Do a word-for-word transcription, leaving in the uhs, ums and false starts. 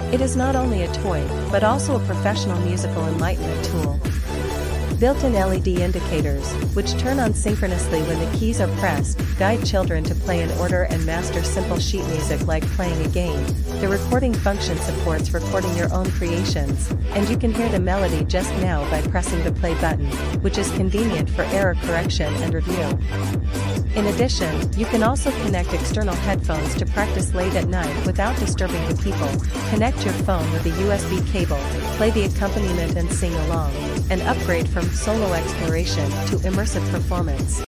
It is not only a toy, but also a professional musical enlightenment tool. Built-in L E D indicators, which turn on synchronously when the keys are pressed, guide children to play in order and master simple sheet music like playing a game. The recording function supports recording your own creations, and you can hear the melody just now by pressing the play button, which is convenient for error correction and review. In addition, you can also connect external headphones to practice late at night without disturbing the people. Connect your phone with a U S B cable, play the accompaniment and sing along, and upgrade from solo exploration to immersive performance.